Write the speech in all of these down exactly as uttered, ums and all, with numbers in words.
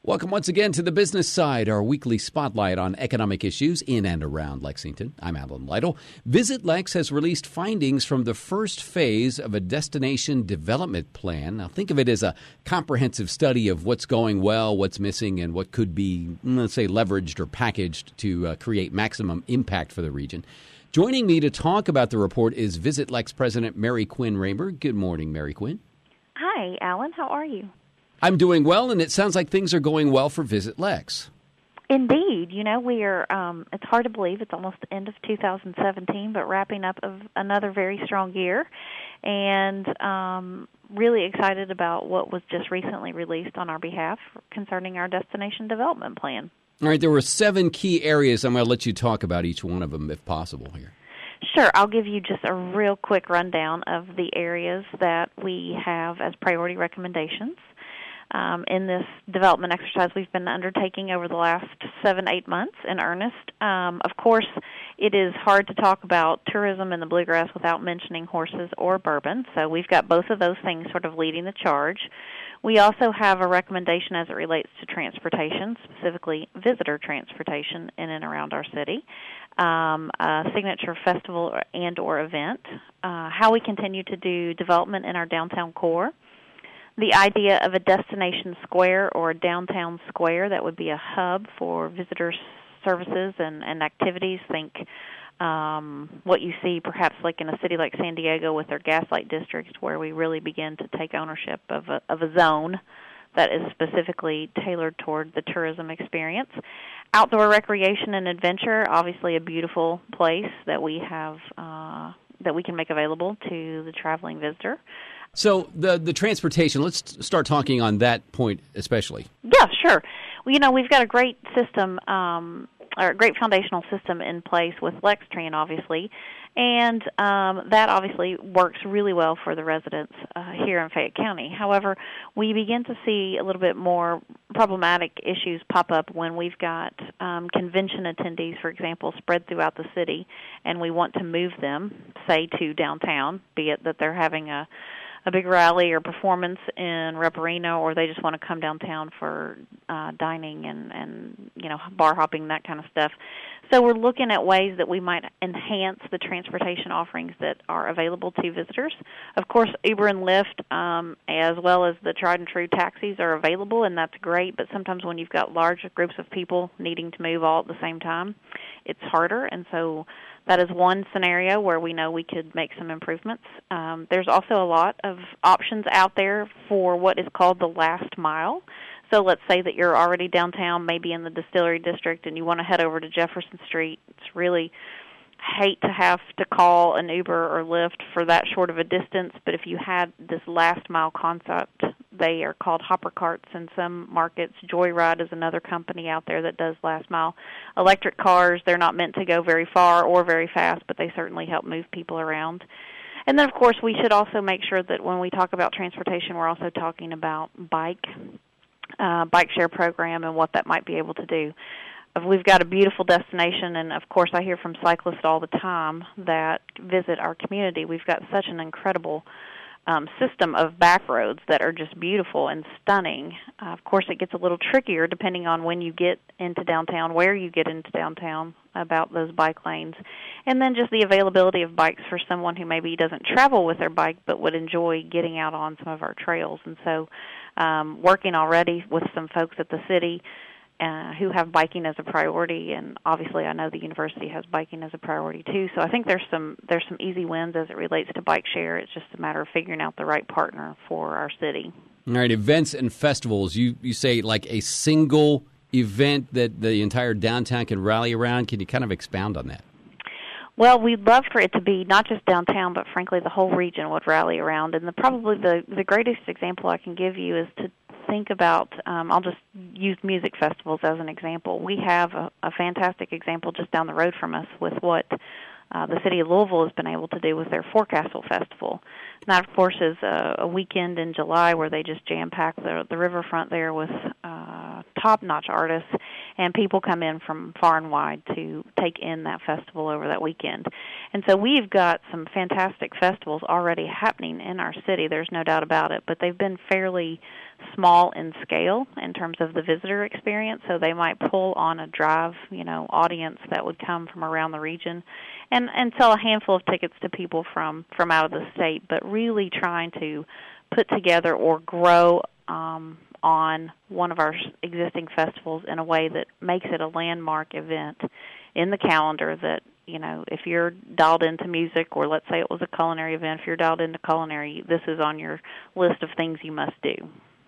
Welcome once again to the Business Side, our weekly spotlight on economic issues in and around Lexington. I'm Alan Lytle. Visit Lex has released findings from the first phase of a destination development plan. Now, think of it as a comprehensive study of what's going well, what's missing, and what could be, let's say, leveraged or packaged to uh, create maximum impact for the region. Joining me to talk about the report is Visit Lex President Mary Quinn Raymer. Good morning, Mary Quinn. Hi, Alan. How are you? I'm doing well, and it sounds like things are going well for Visit Lex. Indeed. You know, we are, um, it's hard to believe it's almost the end of two thousand seventeen, but wrapping up of another very strong year, and um, really excited about what was just recently released on our behalf concerning our destination development plan. All right, there were seven key areas. I'm going to let you talk about each one of them if possible here. Sure. I'll give you just a real quick rundown of the areas that we have as priority recommendations. Um, in this development exercise we've been undertaking over the last seven, eight months in earnest. Um, of course, it is hard to talk about tourism in the Bluegrass without mentioning horses or bourbon, so we've got both of those things sort of leading the charge. We also have a recommendation as it relates to transportation, specifically visitor transportation in and around our city, um, a signature festival and or event, uh, how we continue to do development in our downtown core, the idea of a destination square or a downtown square that would be a hub for visitor services and, and activities. Think um, what you see perhaps like in a city like San Diego with their Gaslight District, where we really begin to take ownership of a, of a zone that is specifically tailored toward the tourism experience. Outdoor recreation and adventure, obviously a beautiful place that we have uh, that we can make available to the traveling visitor. So the the transportation, let's start talking on that point especially. Yeah, sure. Well, you know, we've got a great system, um, or a great foundational system in place with LexTran, obviously, and um, that obviously works really well for the residents uh, here in Fayette County. However, we begin to see a little bit more problematic issues pop up when we've got um, convention attendees, for example, spread throughout the city, and we want to move them, say, to downtown, be it that they're having a a big rally or performance in Reparino, or they just want to come downtown for uh, dining and, and, you know, bar hopping, that kind of stuff. So we're looking at ways that we might enhance the transportation offerings that are available to visitors. Of course, Uber and Lyft, um, as well as the tried and true taxis, are available, and that's great, but sometimes when you've got large groups of people needing to move all at the same time, it's harder, and so that is one scenario where we know we could make some improvements. Um, there's also a lot of options out there for what is called the last mile. So let's say that you're already downtown, maybe in the Distillery District, and you want to head over to Jefferson Street. It's really hate to have to call an Uber or Lyft for that short of a distance, but if you had this last mile concept, they are called hopper carts in some markets. Joyride is another company out there that does last mile. Electric cars, they're not meant to go very far or very fast, but they certainly help move people around. And then, of course, we should also make sure that when we talk about transportation, we're also talking about bike, uh, bike share program and what that might be able to do. We've got a beautiful destination, and, of course, I hear from cyclists all the time that visit our community. We've got such an incredible um, system of back roads that are just beautiful and stunning. Uh, of course, it gets a little trickier depending on when you get into downtown, where you get into downtown, about those bike lanes, and then just the availability of bikes for someone who maybe doesn't travel with their bike but would enjoy getting out on some of our trails. And so um, working already with some folks at the city Uh, who have biking as a priority, and obviously I know the university has biking as a priority too. So I think there's some there's some easy wins as it relates to bike share. It's just a matter of figuring out the right partner for our city. All right, events and festivals. You you say like a single event that the entire downtown can rally around. Can you kind of expound on that? Well, we'd love for it to be not just downtown, but frankly the whole region would rally around. And the, probably the, the greatest example I can give you is to think about, um, I'll just use music festivals as an example. We have a, a fantastic example just down the road from us with what uh, the city of Louisville has been able to do with their Forecastle Festival. And that, of course, is a, a weekend in July where they just jam-pack the, the riverfront there with uh, top-notch artists. and people come in from far and wide to take in that festival over that weekend. And so we've got some fantastic festivals already happening in our city, there's no doubt about it, but they've been fairly small in scale in terms of the visitor experience, so they might pull on a drive, you know, audience that would come from around the region and, and sell a handful of tickets to people from, from out of the state, but really trying to put together or grow um, on one of our existing festivals in a way that makes it a landmark event in the calendar that, you know, if you're dialed into music, or let's say it was a culinary event, if you're dialed into culinary, this is on your list of things you must do.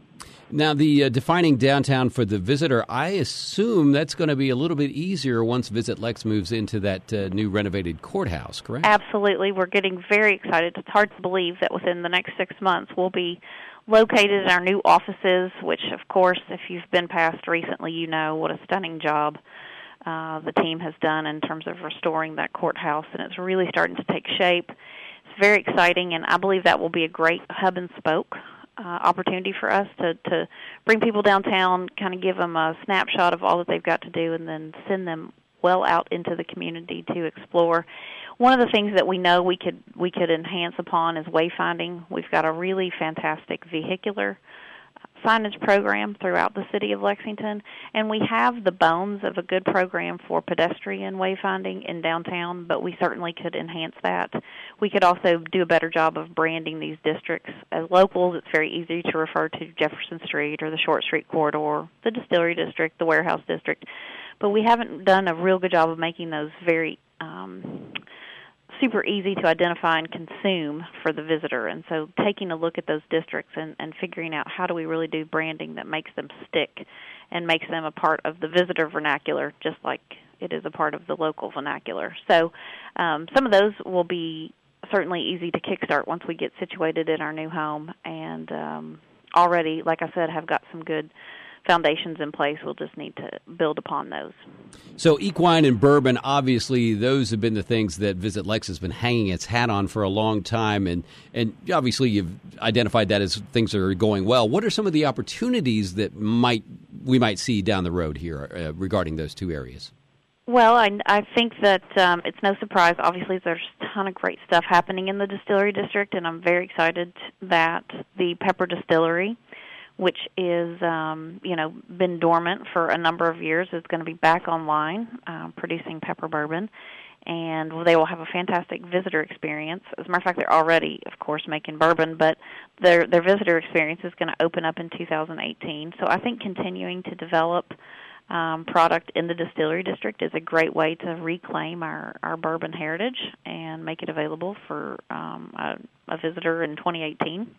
Now, the uh, defining downtown for the visitor, I assume that's going to be a little bit easier once Visit Lex moves into that uh, new renovated courthouse, correct? Absolutely. We're getting very excited. It's hard to believe that within the next six months we'll be located in our new offices, which, of course, if you've been past recently, you know what a stunning job uh, the team has done in terms of restoring that courthouse, and it's really starting to take shape. It's very exciting, and I believe that will be a great hub and spoke Uh, opportunity for us to, to bring people downtown, kind of give them a snapshot of all that they've got to do, and then send them well out into the community to explore. One of the things that we know we could we could enhance upon is wayfinding. We've got a really fantastic vehicular signage program throughout the city of Lexington, and we have the bones of a good program for pedestrian wayfinding in downtown, but we certainly could enhance that. We could also do a better job of branding these districts. As locals, it's very easy to refer to Jefferson Street or the Short Street Corridor, the Distillery District, the Warehouse District, but we haven't done a real good job of making those very um, super easy to identify and consume for the visitor. And so taking a look at those districts and, and figuring out how do we really do branding that makes them stick and makes them a part of the visitor vernacular, just like it is a part of the local vernacular. So um, some of those will be certainly easy to kickstart once we get situated in our new home, and um, already, like I said, have got some good foundations in place. We'll just need to build upon those. So equine and bourbon, obviously, those have been the things that Visit Lex has been hanging its hat on for a long time, and, and obviously you've identified that as things are going well. What are some of the opportunities that might we might see down the road here uh, regarding those two areas? Well, I, I think that um, it's no surprise. Obviously, there's a ton of great stuff happening in the Distillery District, and I'm very excited that the Pepper Distillery, which is, um, you know, been dormant for a number of years, is going to be back online uh, producing pepper bourbon, and they will have a fantastic visitor experience. As a matter of fact, they're already, of course, making bourbon, but their their visitor experience is going to open up in two thousand eighteen. So I think continuing to develop um, product in the Distillery District is a great way to reclaim our, our bourbon heritage and make it available for um, a, a visitor in twenty eighteen.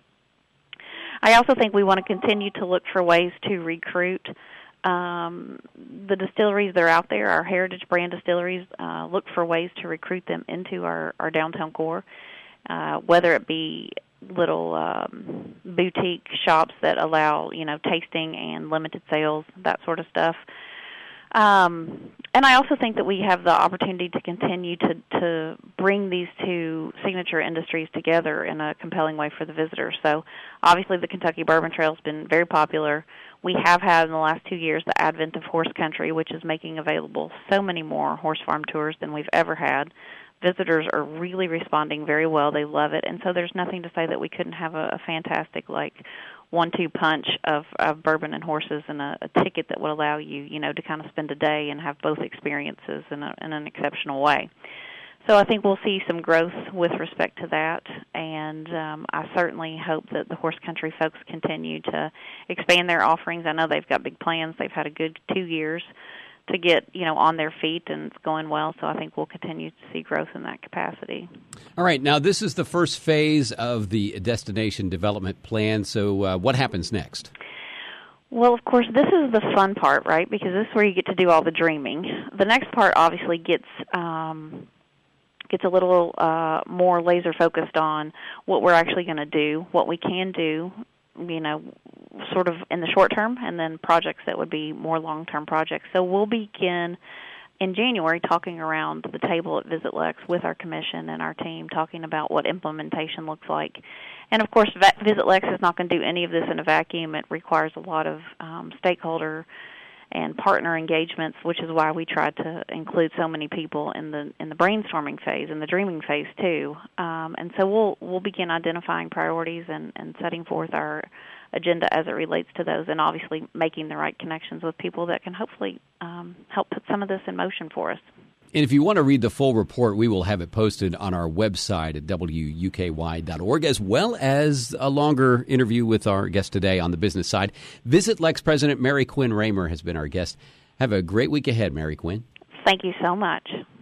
I also think we want to continue to look for ways to recruit um, the distilleries that are out there, our heritage brand distilleries, uh, look for ways to recruit them into our, our downtown core, uh, whether it be little um, boutique shops that allow, you know, tasting and limited sales, that sort of stuff. Um, and I also think that we have the opportunity to continue to, to bring these two signature industries together in a compelling way for the visitors. So obviously the Kentucky Bourbon Trail has been very popular. We have had in the last two years the advent of horse country, which is making available so many more horse farm tours than we've ever had. Visitors are really responding very well. They love it. And so there's nothing to say that we couldn't have a, a fantastic, like, one-two punch of, of bourbon and horses, and a, a ticket that would allow you, you know, to kind of spend a day and have both experiences in, a, in an exceptional way. So I think we'll see some growth with respect to that, and um, I certainly hope that the horse country folks continue to expand their offerings. I know they've got big plans. They've had a good two years to get, you know, on their feet, and it's going well, so I think we'll continue to see growth in that capacity. All right, now this is the first phase of the destination development plan, so uh, what happens next? Well, of course, this is the fun part, right, because this is where you get to do all the dreaming. The next part obviously gets um, gets a little uh, more laser-focused on what we're actually going to do, what we can do, you know, sort of in the short term, and then projects that would be more long-term projects. So we'll begin in January talking around the table at Visit Lex with our commission and our team, talking about what implementation looks like. And, of course, Visit Lex is not going to do any of this in a vacuum. It requires a lot of um, stakeholder and partner engagements, which is why we tried to include so many people in the in the brainstorming phase and the dreaming phase too. Um, and so we'll we'll begin identifying priorities and, and setting forth our agenda as it relates to those, and obviously making the right connections with people that can hopefully um, help put some of this in motion for us. And if you want to read the full report, we will have it posted on our website at W U K Y dot org, as well as a longer interview with our guest today on the business side. Visit Lex President Mary Quinn Raymer has been our guest. Have a great week ahead, Mary Quinn. Thank you so much.